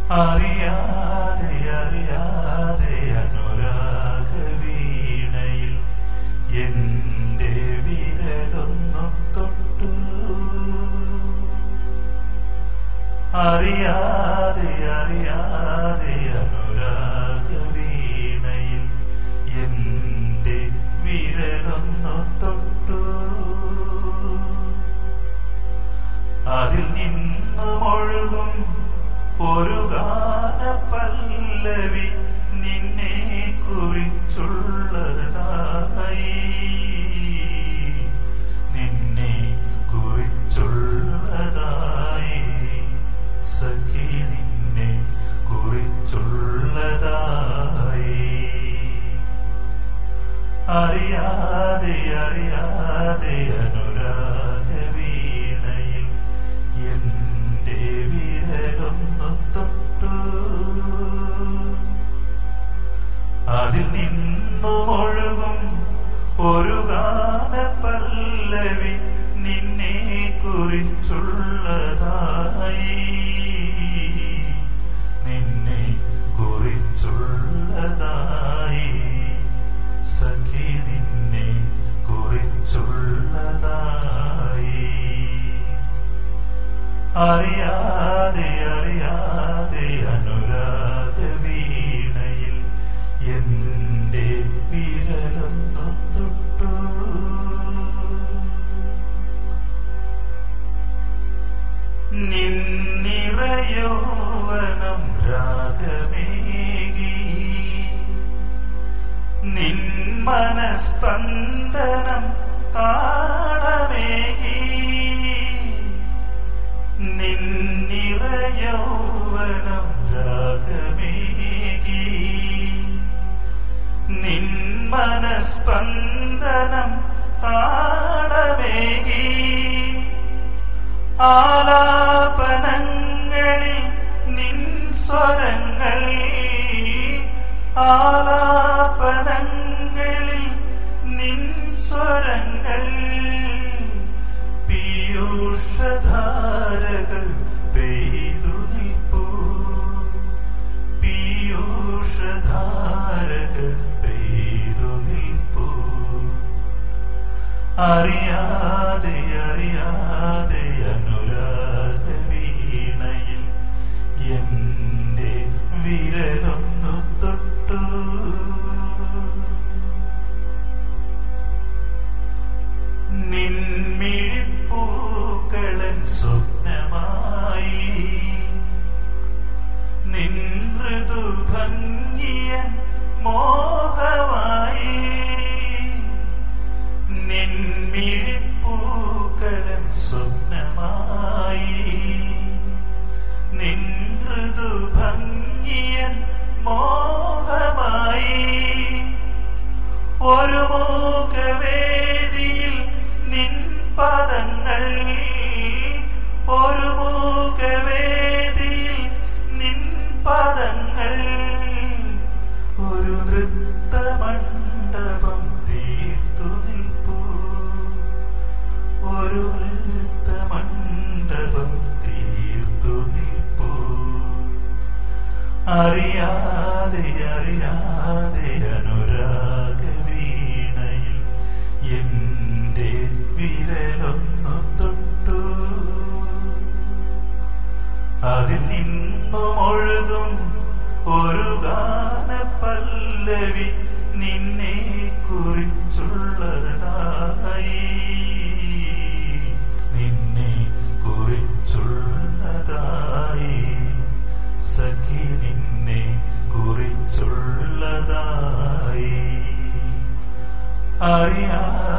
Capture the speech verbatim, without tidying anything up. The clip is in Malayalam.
അറിയാതെ അറിയാതെ അനുരാഗ വീണയിൽ എന്റെ വിരലൊന്നു തൊട്ടു. അറിയാതെ അറിയാതെ അനുരാഗ വീണയിൽ എന്റെ വിരലൊന്നു തൊട്ടു. അതിൽ നിന്നുമൊഴുകും ഒരു ഗാന പല്ലവി നിന്നെ കുറിച്ചുള്ളതായി, നിന്നെ കുറിച്ചുള്ളതായി സഖി, നിന്നെ കുറിച്ചുള്ളതായി. അറിയാതെ അറിയാതെ അനുരാഗ വീണയിൽ എന്റെ വിരലൊന്നു തൊട്ടു. അതിൽ നിന്നുമൊഴുകും ഒരു ഗാന പല്ലവി നിന്നെ കുറിച്ചുള്ളതായി, നിന്നെ കുറിച്ചുള്ളതായി സഖി, നിന്നെ കുറിച്ചുള്ളതായി. അറിയാതെ അറിയാതെ അനുരാഗ വീണയിൽ എന്റെ വിരലൊന്നു തൊട്ടു. നിന്നിറയൗവനം രാഗമേകി, നിൻ മനസ്പന്ദനം താളമേകി. നിന്നിറയൗവനം രാഗമേകി, നിൻ മനസ്പന്ദനം താളമേകി. ആലാപനങ്ങളിൽ നിൻ സ്വരങ്ങൾ, ആലാപനങ്ങളിൽ നിൻ സ്വരങ്ങൾ പീയൂഷധാരകൾ പെയ്തു നിൽപ്പൂ, പീയൂഷധാരകൾ പെയ്തു നിൽപ്പൂ. അറിയാതെ അറിയാതെ അനുരാഗ വീണയിൽ എന്റെ വിരലൊന്നു തൊട്ടു. നിൻമിഴിപ്പൂക്കളൻ സ്വപ്നമായി, നിൻ മൃദുഭംഗിയൻ മോഹമായി. നിൻമിഴിപ്പൂക്കളൻ സ്വപ്നമായി, നിൻ മൃദുഭംഗിയൻ മോഹമായി. ഒരു മൂകവേദിയിൽ നിൻ പദങ്ങൾ, ഒരു മൂകവേദിയിൽ നിൻ പദങ്ങൾ ഒരു നൃത്തമണ്ഡപം തീർത്തു നിൽപ്പൂ, ഒരു നൃത്തമണ്ഡപം തീർത്തു നിൽപ്പൂ. അറിയാതെ അറിയാതെ അനുരാഗ വീണയിൽ എന്റെ വിരലൊന്നു തൊട്ടു. അതിൽ നിന്നുമൊഴുകും ഒരു ഗാന പല്ലവി നിന്നെ കുറിച്ചുള്ളതായി, നിന്നെ കുറിച്ചുള്ളതായി സഖി, നിന്നെ കുറിച്ചുള്ളതായി. അറിയാ